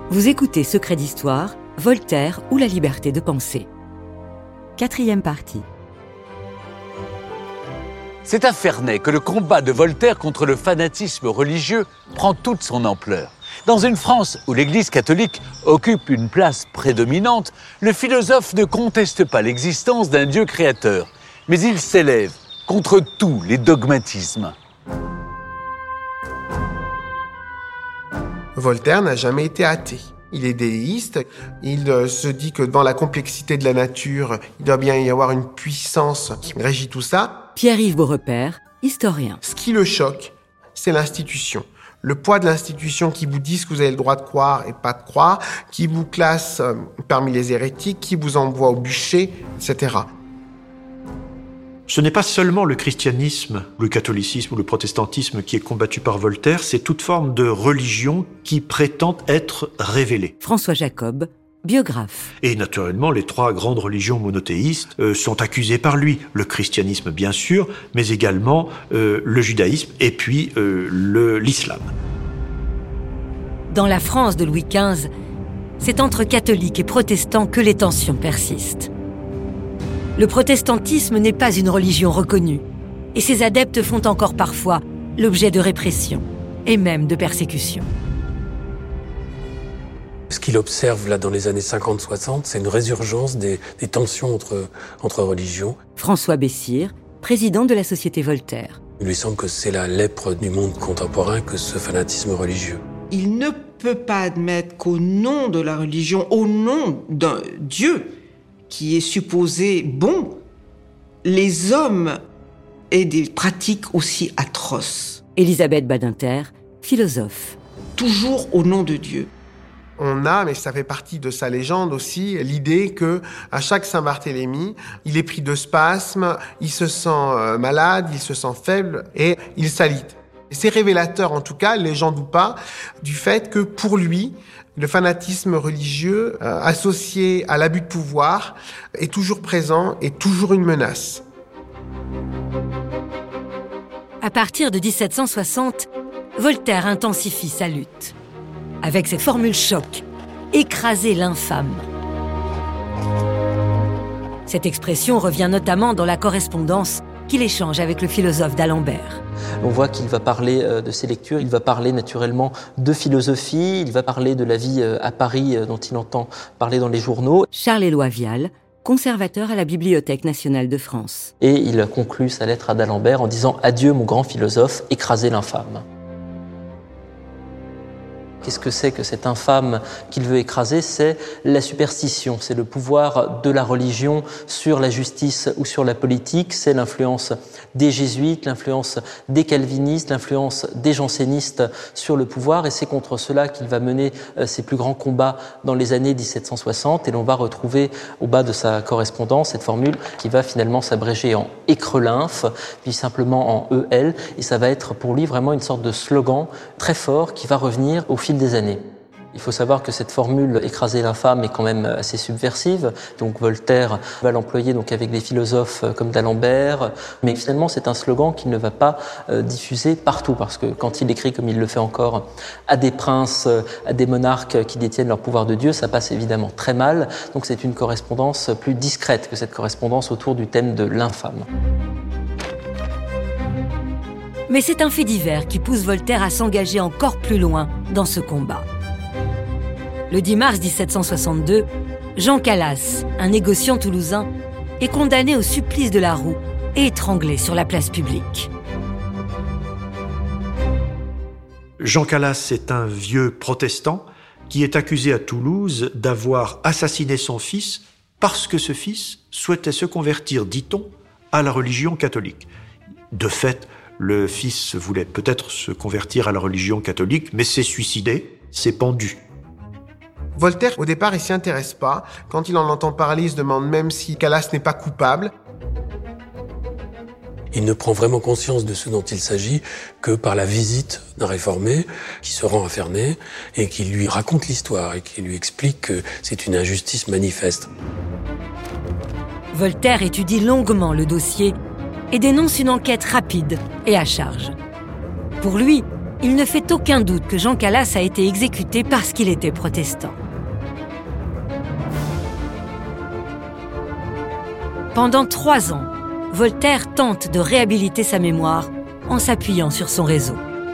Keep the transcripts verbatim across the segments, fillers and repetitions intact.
Vous écoutez Secret d'Histoire, Voltaire ou la liberté de penser. Quatrième partie. C'est à Ferney que le combat de Voltaire contre le fanatisme religieux prend toute son ampleur. Dans une France où l'Église catholique occupe une place prédominante, le philosophe ne conteste pas l'existence d'un Dieu créateur, mais il s'élève contre tous les dogmatismes. Voltaire n'a jamais été athée. Il est déiste. Il euh, se dit que dans la complexité de la nature, il doit bien y avoir une puissance qui régit tout ça. Pierre-Yves Beaurepaire, historien. Ce qui le choque, c'est l'institution. Le poids de l'institution qui vous dit que vous avez le droit de croire et pas de croire, qui vous classe euh, parmi les hérétiques, qui vous envoie au bûcher, et cetera. Ce n'est pas seulement le christianisme, le catholicisme ou le protestantisme qui est combattu par Voltaire, c'est toute forme de religion qui prétend être révélée. François Jacob, biographe. Et naturellement, les trois grandes religions monothéistes euh, sont accusées par lui. Le christianisme, bien sûr, mais également euh, le judaïsme et puis euh, le, l'islam. Dans la France de Louis quinze, c'est entre catholiques et protestants que les tensions persistent. Le protestantisme n'est pas une religion reconnue, et ses adeptes font encore parfois l'objet de répression, et même de persécutions. Ce qu'il observe là dans les années cinquante soixante, c'est une résurgence des, des tensions entre, entre religions. François Bessire, président de la Société Voltaire. Il lui semble que c'est la lèpre du monde contemporain que ce fanatisme religieux. Il ne peut pas admettre qu'au nom de la religion, au nom d'un Dieu qui est supposé bon, les hommes aient des pratiques aussi atroces. Élisabeth Badinter, philosophe. Toujours au nom de Dieu. On a, mais ça fait partie de sa légende aussi, l'idée que à chaque Saint-Barthélemy, il est pris de spasmes, il se sent malade, il se sent faible et il s'alite. C'est révélateur, en tout cas, légende ou pas, du fait que pour lui, le fanatisme religieux euh, associé à l'abus de pouvoir est toujours présent et toujours une menace. À partir de dix-sept cent soixante, Voltaire intensifie sa lutte. Avec cette formule choc, « écraser l'infâme ». Cette expression revient notamment dans la correspondance qu'il échange avec le philosophe d'Alembert. On voit qu'il va parler de ses lectures, il va parler naturellement de philosophie, il va parler de la vie à Paris dont il entend parler dans les journaux. Charles-Éloi Vial, conservateur à la Bibliothèque nationale de France. Et il conclut sa lettre à d'Alembert en disant « Adieu mon grand philosophe, écrasez l'infâme ». Qu'est-ce que c'est que cette infâme qu'il veut écraser? C'est la superstition, c'est le pouvoir de la religion sur la justice ou sur la politique, c'est l'influence des jésuites, l'influence des calvinistes, l'influence des jansénistes sur le pouvoir, et c'est contre cela qu'il va mener ses plus grands combats dans les années dix-sept cent soixante, et l'on va retrouver au bas de sa correspondance cette formule qui va finalement s'abréger en écrelinf, puis simplement en E L, et ça va être pour lui vraiment une sorte de slogan très fort qui va revenir au fil des années. Il faut savoir que cette formule « écraser l'infâme » est quand même assez subversive. Donc Voltaire va l'employer donc avec des philosophes comme d'Alembert. Mais finalement, c'est un slogan qu'il ne va pas euh, diffuser partout. Parce que quand il écrit, comme il le fait encore, à des princes, à des monarques qui détiennent leur pouvoir de Dieu, ça passe évidemment très mal. Donc c'est une correspondance plus discrète que cette correspondance autour du thème de l'infâme. Mais c'est un fait divers qui pousse Voltaire à s'engager encore plus loin dans ce combat. Le dix mars dix-sept cent soixante-deux, Jean Calas, un négociant toulousain, est condamné au supplice de la roue et étranglé sur la place publique. Jean Calas est un vieux protestant qui est accusé à Toulouse d'avoir assassiné son fils parce que ce fils souhaitait se convertir, dit-on, à la religion catholique. De fait, le fils voulait peut-être se convertir à la religion catholique, mais s'est suicidé, s'est pendu. Voltaire, au départ, il s'y intéresse pas. Quand il en entend parler, il se demande même si Calas n'est pas coupable. Il ne prend vraiment conscience de ce dont il s'agit que par la visite d'un réformé qui se rend à Ferney et qui lui raconte l'histoire et qui lui explique que c'est une injustice manifeste. Voltaire étudie longuement le dossier et dénonce une enquête rapide et à charge. Pour lui, il ne fait aucun doute que Jean Calas a été exécuté parce qu'il était protestant. Pendant trois ans, Voltaire tente de réhabiliter sa mémoire en s'appuyant sur son réseau.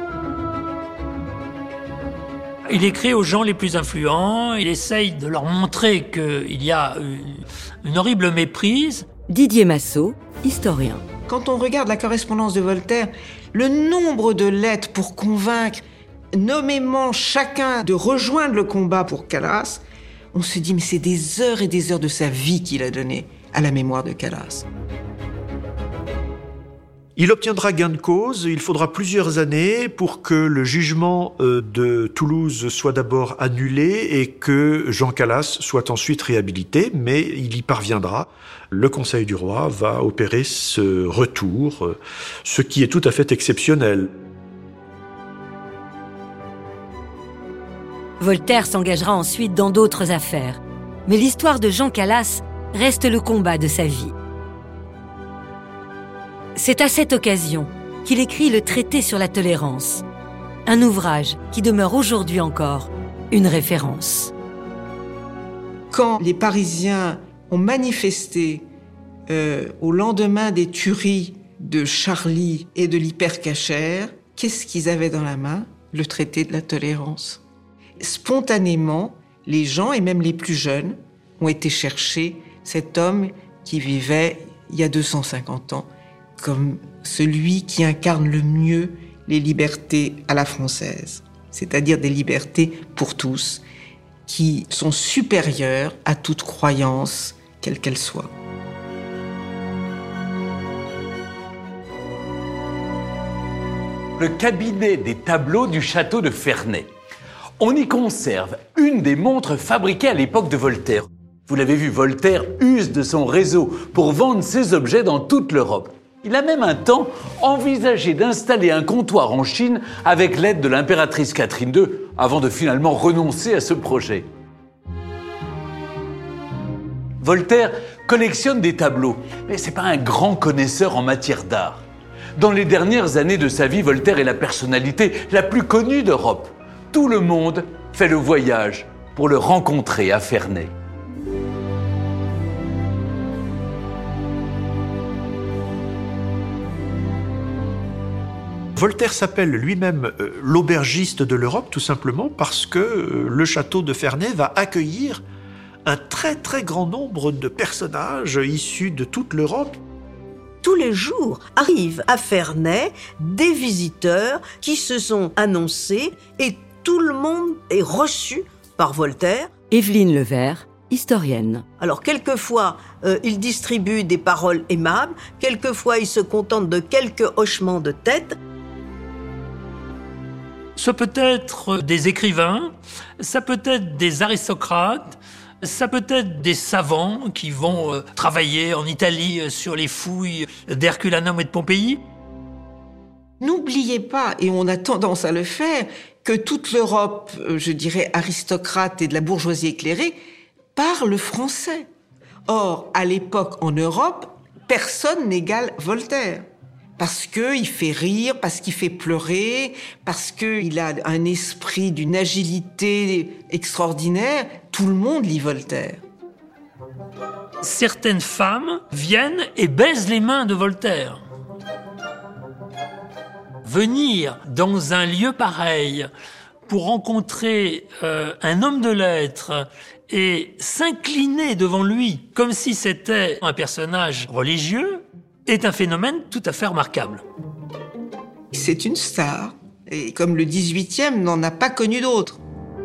Il écrit aux gens les plus influents, il essaye de leur montrer qu'il y a une horrible méprise. Didier Massot, historien. Quand on regarde la correspondance de Voltaire, le nombre de lettres pour convaincre nommément chacun de rejoindre le combat pour Calas, on se dit mais c'est des heures et des heures de sa vie qu'il a donné à la mémoire de Calas. Il obtiendra gain de cause, il faudra plusieurs années pour que le jugement de Toulouse soit d'abord annulé et que Jean Calas soit ensuite réhabilité, mais il y parviendra. Le Conseil du roi va opérer ce retour, ce qui est tout à fait exceptionnel. Voltaire s'engagera ensuite dans d'autres affaires, mais l'histoire de Jean Calas reste le combat de sa vie. C'est à cette occasion qu'il écrit le Traité sur la tolérance, un ouvrage qui demeure aujourd'hui encore une référence. Quand les Parisiens ont manifesté euh, au lendemain des tueries de Charlie et de l'hypercachère, qu'est-ce qu'ils avaient dans la main? Le Traité de la tolérance. Spontanément, les gens, et même les plus jeunes, ont été chercher cet homme qui vivait il y a deux cent cinquante ans, comme celui qui incarne le mieux les libertés à la française, c'est-à-dire des libertés pour tous, qui sont supérieures à toute croyance, quelle qu'elle soit. Le cabinet des tableaux du château de Ferney. On y conserve une des montres fabriquées à l'époque de Voltaire. Vous l'avez vu, Voltaire use de son réseau pour vendre ses objets dans toute l'Europe. Il a même un temps envisagé d'installer un comptoir en Chine avec l'aide de l'impératrice Catherine deux, avant de finalement renoncer à ce projet. Voltaire collectionne des tableaux, mais c'est pas un grand connaisseur en matière d'art. Dans les dernières années de sa vie, Voltaire est la personnalité la plus connue d'Europe. Tout le monde fait le voyage pour le rencontrer à Ferney. Voltaire s'appelle lui-même euh, l'aubergiste de l'Europe, tout simplement parce que euh, le château de Ferney va accueillir un très très grand nombre de personnages issus de toute l'Europe. Tous les jours arrivent à Ferney des visiteurs qui se sont annoncés et tout le monde est reçu par Voltaire. Évelyne Levert, historienne. Alors quelquefois, euh, il distribue des paroles aimables, quelquefois il se contente de quelques hochements de tête. Ça peut être des écrivains, ça peut être des aristocrates, ça peut être des savants qui vont euh, travailler en Italie euh, sur les fouilles d'Herculanum et de Pompéi. N'oubliez pas, et on a tendance à le faire, que toute l'Europe, euh, je dirais aristocrate et de la bourgeoisie éclairée, parle français. Or, à l'époque, en Europe, personne n'égale Voltaire. Parce qu'il fait rire, parce qu'il fait pleurer, parce qu'il a un esprit d'une agilité extraordinaire. Tout le monde lit Voltaire. Certaines femmes viennent et baisent les mains de Voltaire. Venir dans un lieu pareil pour rencontrer euh, un homme de lettres et s'incliner devant lui comme si c'était un personnage religieux est un phénomène tout à fait remarquable. C'est une star, et comme le dix-huitième n'en a pas connu d'autres.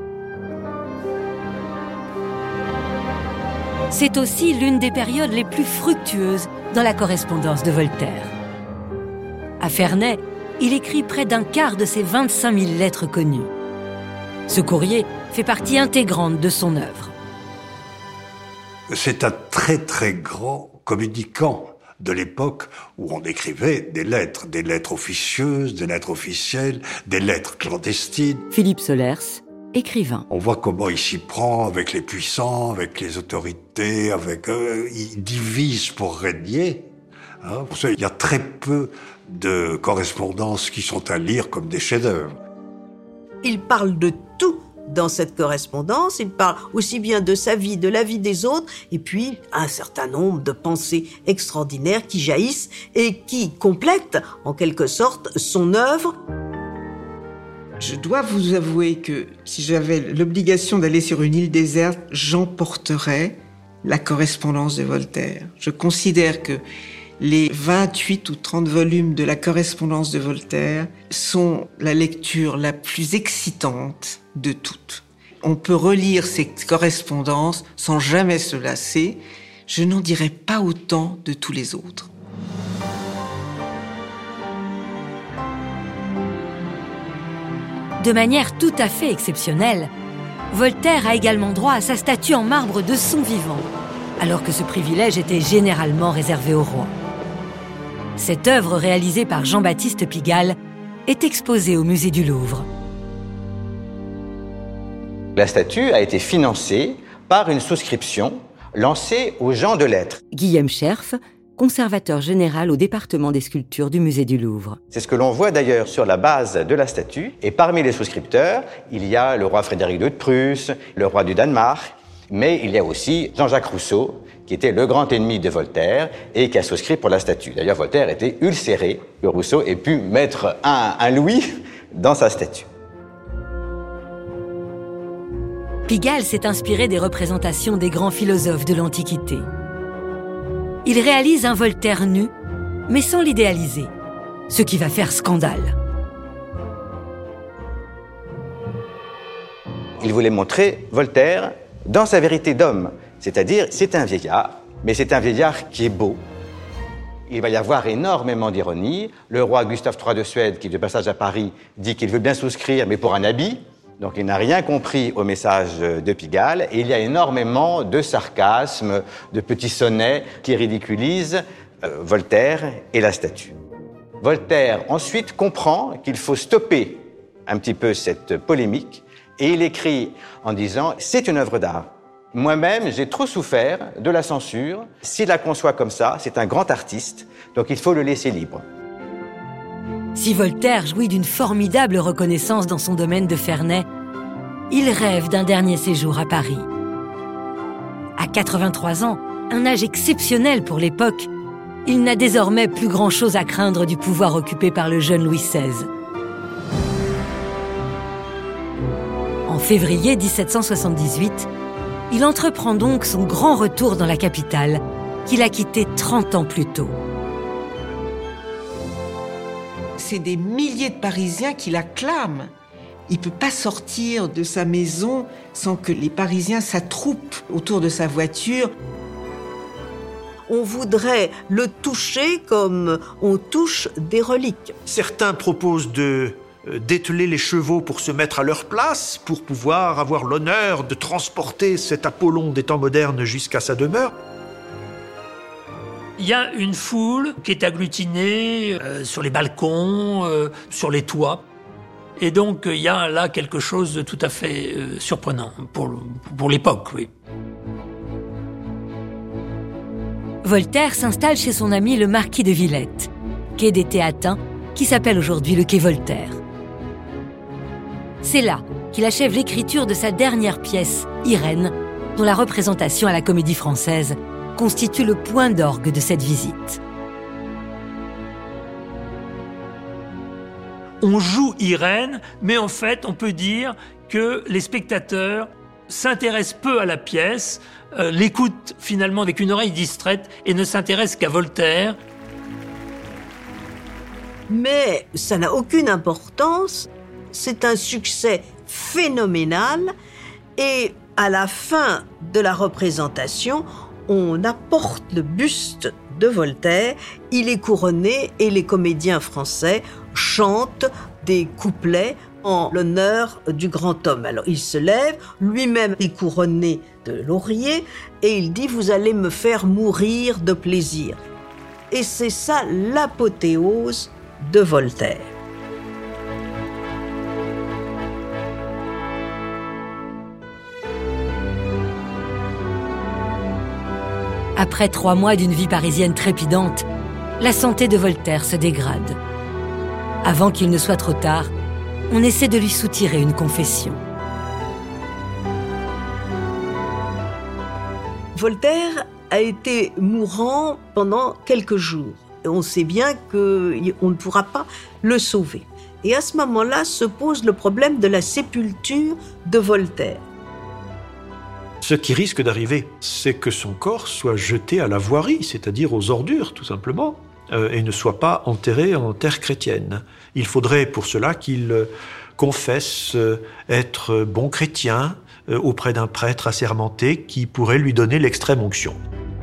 C'est aussi l'une des périodes les plus fructueuses dans la correspondance de Voltaire. À Ferney, il écrit près d'un quart de ses vingt-cinq mille lettres connues. Ce courrier fait partie intégrante de son œuvre. C'est un très très grand communicant de l'époque où on écrivait des lettres, des lettres officieuses, des lettres officielles, des lettres clandestines. Philippe Solers, écrivain. On voit comment il s'y prend avec les puissants, avec les autorités, avec euh, il divise pour régner. Hein. Pour ça, il y a très peu de correspondances qui sont à lire comme des chefs-d'œuvre. Il parle de tout dans cette correspondance. Il parle aussi bien de sa vie, de la vie des autres, et puis un certain nombre de pensées extraordinaires qui jaillissent et qui complètent, en quelque sorte, son œuvre. Je dois vous avouer que si j'avais l'obligation d'aller sur une île déserte, j'emporterais la correspondance de Voltaire. Je considère que les vingt-huit ou trente volumes de la correspondance de Voltaire sont la lecture la plus excitante de toutes. On peut relire ces correspondances sans jamais se lasser. Je n'en dirai pas autant de tous les autres. De manière tout à fait exceptionnelle, Voltaire a également droit à sa statue en marbre de son vivant, alors que ce privilège était généralement réservé au roi. Cette œuvre réalisée par Jean-Baptiste Pigalle est exposée au musée du Louvre. La statue a été financée par une souscription lancée aux gens de lettres. Guillaume Scherf, conservateur général au département des sculptures du musée du Louvre. C'est ce que l'on voit d'ailleurs sur la base de la statue. Et parmi les souscripteurs, il y a le roi Frédéric deux de Prusse, le roi du Danemark, mais il y a aussi Jean-Jacques Rousseau, qui était le grand ennemi de Voltaire et qui a souscrit pour la statue. D'ailleurs, Voltaire était ulcéré que Rousseau ait pu mettre un, un louis dans sa statue. Pigalle s'est inspiré des représentations des grands philosophes de l'Antiquité. Il réalise un Voltaire nu, mais sans l'idéaliser, ce qui va faire scandale. Il voulait montrer Voltaire dans sa vérité d'homme, c'est-à-dire c'est un vieillard, mais c'est un vieillard qui est beau. Il va y avoir énormément d'ironie. Le roi Gustave trois de Suède, qui de passage à Paris, dit qu'il veut bien souscrire, mais pour un habit. Donc il n'a rien compris au message de Pigalle, et il y a énormément de sarcasme, de petits sonnets qui ridiculisent euh, Voltaire et la statue. Voltaire ensuite comprend qu'il faut stopper un petit peu cette polémique, et il écrit en disant « c'est une œuvre d'art ». Moi-même, j'ai trop souffert de la censure. S'il la conçoit comme ça, c'est un grand artiste, donc il faut le laisser libre. Si Voltaire jouit d'une formidable reconnaissance dans son domaine de Ferney, il rêve d'un dernier séjour à Paris. À quatre-vingt-trois ans, un âge exceptionnel pour l'époque, il n'a désormais plus grand-chose à craindre du pouvoir occupé par le jeune Louis seize. En février dix-sept cent soixante-dix-huit, il entreprend donc son grand retour dans la capitale, qu'il a quitté trente ans plus tôt. C'est des milliers de Parisiens qui l'acclament. Il ne peut pas sortir de sa maison sans que les Parisiens s'attroupent autour de sa voiture. On voudrait le toucher comme on touche des reliques. Certains proposent de d'ételer les chevaux pour se mettre à leur place, pour pouvoir avoir l'honneur de transporter cet Apollon des temps modernes jusqu'à sa demeure. Il y a une foule qui est agglutinée euh, sur les balcons, euh, sur les toits. Et donc, il y a là quelque chose de tout à fait euh, surprenant pour, pour l'époque, oui. Voltaire s'installe chez son ami le marquis de Villette, quai des Théatins, qui s'appelle aujourd'hui le quai Voltaire. C'est là qu'il achève l'écriture de sa dernière pièce, Irène, dont la représentation à la Comédie Française constitue le point d'orgue de cette visite. On joue Irène, mais en fait, on peut dire que les spectateurs s'intéressent peu à la pièce, euh, l'écoutent finalement avec une oreille distraite et ne s'intéressent qu'à Voltaire. Mais ça n'a aucune importance. C'est un succès phénoménal et à la fin de la représentation, on apporte le buste de Voltaire, il est couronné et les comédiens français chantent des couplets en l'honneur du grand homme. Alors il se lève, lui-même est couronné de laurier et il dit « Vous allez me faire mourir de plaisir ». Et c'est ça l'apothéose de Voltaire. Après trois mois d'une vie parisienne trépidante, la santé de Voltaire se dégrade. Avant qu'il ne soit trop tard, on essaie de lui soutirer une confession. Voltaire a été mourant pendant quelques jours. Et on sait bien qu'on ne pourra pas le sauver. Et à ce moment-là se pose le problème de la sépulture de Voltaire. Ce qui risque d'arriver, c'est que son corps soit jeté à la voirie, c'est-à-dire aux ordures, tout simplement, euh, et ne soit pas enterré en terre chrétienne. Il faudrait pour cela qu'il euh, confesse euh, être bon chrétien euh, auprès d'un prêtre assermenté qui pourrait lui donner l'extrême onction.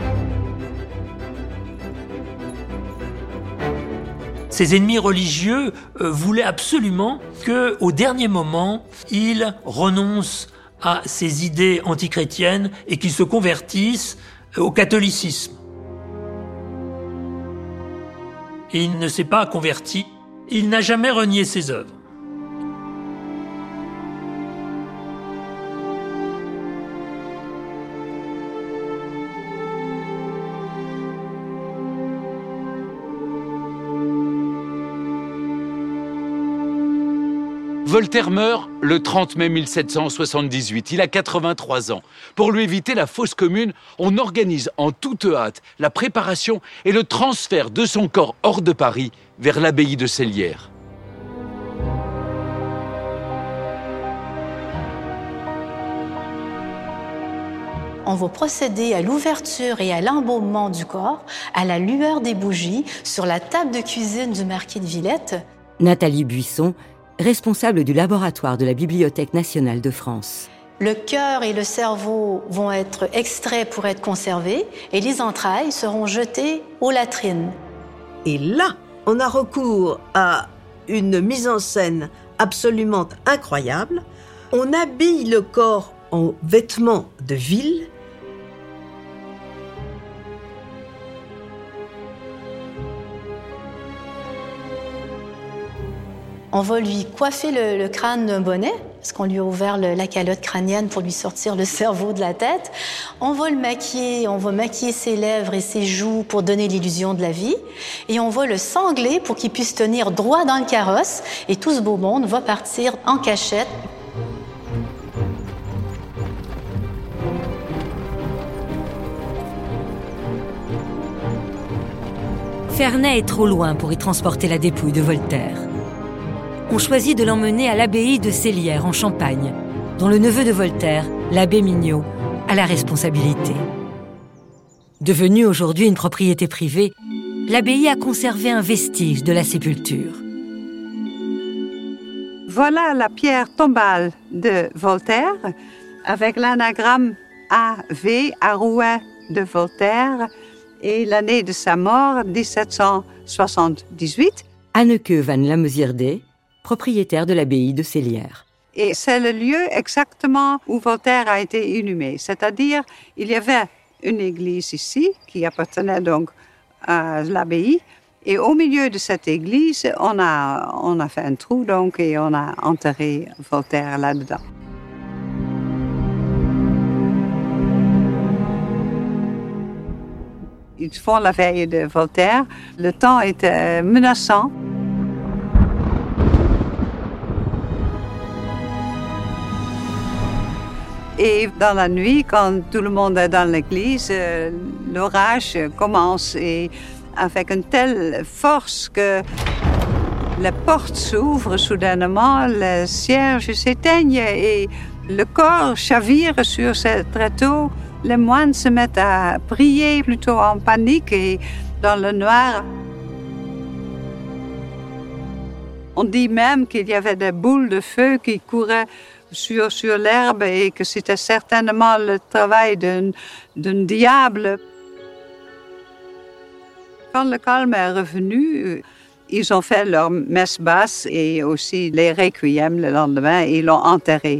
Ses ennemis religieux euh, voulaient absolument qu'au dernier moment, il renonce à ses idées antichrétiennes et qu'il se convertisse au catholicisme. Et il ne s'est pas converti, il n'a jamais renié ses œuvres. Voltaire meurt le trente mai mille sept cent soixante-dix-huit. Il a quatre-vingt-trois ans. Pour lui éviter la fosse commune, on organise en toute hâte la préparation et le transfert de son corps hors de Paris vers l'abbaye de Célières. On va procéder à l'ouverture et à l'embaumement du corps à la lueur des bougies sur la table de cuisine du marquis de Villette. Nathalie Buisson, responsable du laboratoire de la Bibliothèque nationale de France. Le cœur et le cerveau vont être extraits pour être conservés et les entrailles seront jetées aux latrines. Et là, on a recours à une mise en scène absolument incroyable. On habille le corps en vêtements de ville. On va lui coiffer le, le crâne d'un bonnet, parce qu'on lui a ouvert le, la calotte crânienne pour lui sortir le cerveau de la tête. On va le maquiller, on va maquiller ses lèvres et ses joues pour donner l'illusion de la vie. Et on va le sangler pour qu'il puisse tenir droit dans le carrosse. Et tout ce beau monde va partir en cachette. Ferney est trop loin pour y transporter la dépouille de Voltaire. On choisit de l'emmener à l'abbaye de Célières, en Champagne, dont le neveu de Voltaire, l'abbé Mignot, a la responsabilité. Devenue aujourd'hui une propriété privée, l'abbaye a conservé un vestige de la sépulture. Voilà la pierre tombale de Voltaire, avec l'anagramme A V, Arouet de Voltaire, et l'année de sa mort, dix-sept cent soixante-dix-huit. Anneke van Lamezierde, propriétaire de l'abbaye de Célières. Et c'est le lieu exactement où Voltaire a été inhumé. C'est-à-dire, il y avait une église ici, qui appartenait donc à l'abbaye. Et au milieu de cette église, on a, on a fait un trou, donc, et on a enterré Voltaire là-dedans. Ils font la veille de Voltaire. Le temps était menaçant. Et dans la nuit, quand tout le monde est dans l'église, euh, l'orage commence et avec une telle force que la porte s'ouvre soudainement, le cierge s'éteigne et le corps chavire sur ce tréteau. Les moines se mettent à prier plutôt en panique et dans le noir. On dit même qu'il y avait des boules de feu qui couraient sur, sur l'herbe et que c'était certainement le travail d'un, d'un diable. Quand le calme est revenu, ils ont fait leur messe basse et aussi les requiem le lendemain et ils l'ont enterré.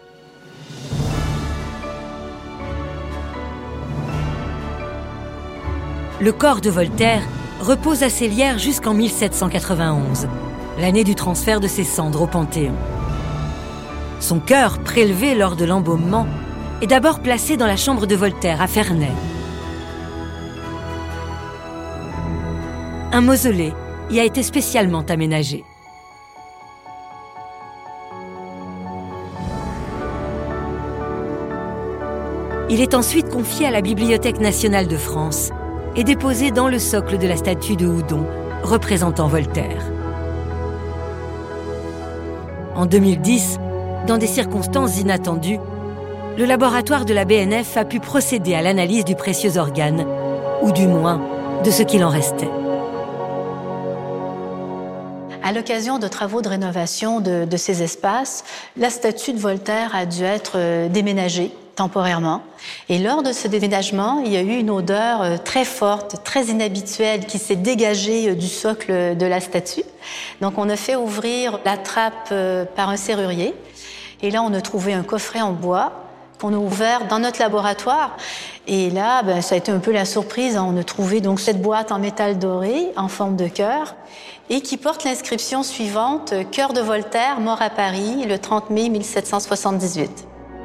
Le corps de Voltaire repose à Célières jusqu'en mille sept cent quatre-vingt-onze, l'année du transfert de ses cendres au Panthéon. Son cœur, prélevé lors de l'embaumement, est d'abord placé dans la chambre de Voltaire à Ferney. Un mausolée y a été spécialement aménagé. Il est ensuite confié à la Bibliothèque nationale de France et déposé dans le socle de la statue de Houdon, représentant Voltaire. En deux mille dix, dans des circonstances inattendues, le laboratoire de la B N F a pu procéder à l'analyse du précieux organe, ou du moins de ce qu'il en restait. À l'occasion de travaux de rénovation de, de ces espaces, la statue de Voltaire a dû être déménagée temporairement. Et lors de ce déménagement, il y a eu une odeur très forte, très inhabituelle qui s'est dégagée du socle de la statue. Donc on a fait ouvrir la trappe par un serrurier. Et là, on a trouvé un coffret en bois qu'on a ouvert dans notre laboratoire. Et là, ben, ça a été un peu la surprise. On a trouvé donc cette boîte en métal doré, en forme de cœur, et qui porte l'inscription suivante « Cœur de Voltaire, mort à Paris, le trente mai mille sept cent soixante-dix-huit ».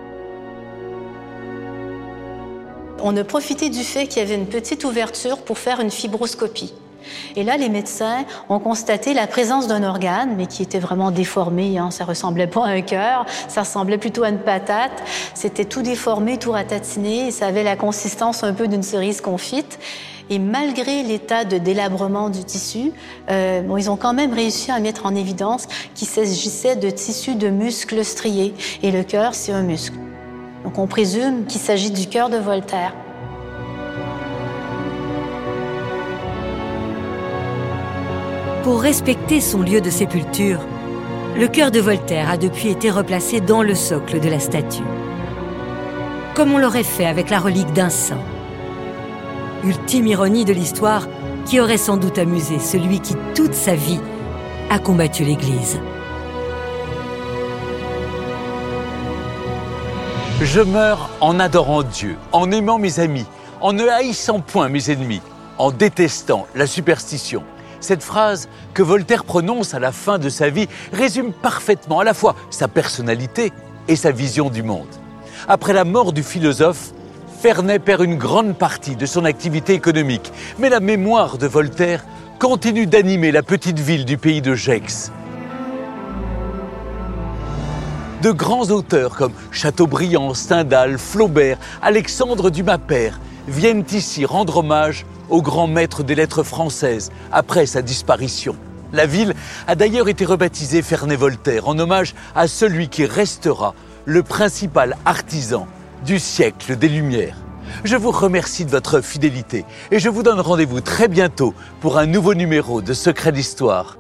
On a profité du fait qu'il y avait une petite ouverture pour faire une fibroscopie. Et là, les médecins ont constaté la présence d'un organe, mais qui était vraiment déformé. Hein. Ça ressemblait pas à un cœur, ça ressemblait plutôt à une patate. C'était tout déformé, tout ratatiné, et ça avait la consistance un peu d'une cerise confite. Et malgré l'état de délabrement du tissu, euh, bon, ils ont quand même réussi à mettre en évidence qu'il s'agissait de tissu de muscles striés. Et le cœur, c'est un muscle. Donc on présume qu'il s'agit du cœur de Voltaire. Pour respecter son lieu de sépulture, le cœur de Voltaire a depuis été replacé dans le socle de la statue, comme on l'aurait fait avec la relique d'un saint. Ultime ironie de l'histoire qui aurait sans doute amusé celui qui, toute sa vie, a combattu l'Église. Je meurs en adorant Dieu, en aimant mes amis, en ne haïssant point mes ennemis, en détestant la superstition. Cette phrase que Voltaire prononce à la fin de sa vie résume parfaitement à la fois sa personnalité et sa vision du monde. Après la mort du philosophe, Ferney perd une grande partie de son activité économique, mais la mémoire de Voltaire continue d'animer la petite ville du pays de Gex. De grands auteurs comme Chateaubriand, Stendhal, Flaubert, Alexandre Dumas père viennent ici rendre hommage au grand maître des lettres françaises après sa disparition. La ville a d'ailleurs été rebaptisée Ferney-Voltaire en hommage à celui qui restera le principal artisan du siècle des Lumières. Je vous remercie de votre fidélité et je vous donne rendez-vous très bientôt pour un nouveau numéro de Secrets d'Histoire.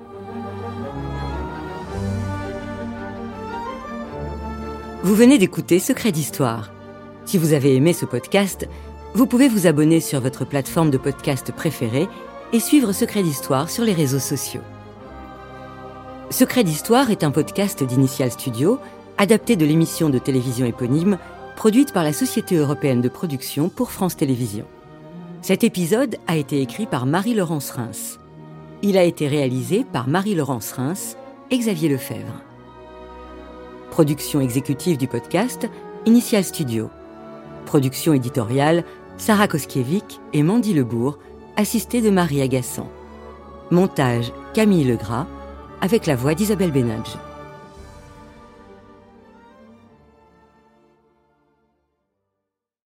Vous venez d'écouter Secrets d'Histoire. Si vous avez aimé ce podcast, vous pouvez vous abonner sur votre plateforme de podcast préférée et suivre Secrets d'Histoire sur les réseaux sociaux. Secrets d'Histoire est un podcast d'Initial Studio, adapté de l'émission de télévision éponyme, produite par la Société européenne de production pour France Télévisions. Cet épisode a été écrit par Marie-Laurence Reims. Il a été réalisé par Marie-Laurence Reims et Xavier Lefebvre. Production exécutive du podcast, Initial Studio. Production éditoriale, Sarah Koskiewicz et Mandy Lebourg, assistée de Marie Agassan. Montage, Camille Legras, avec la voix d'Isabelle Benadj.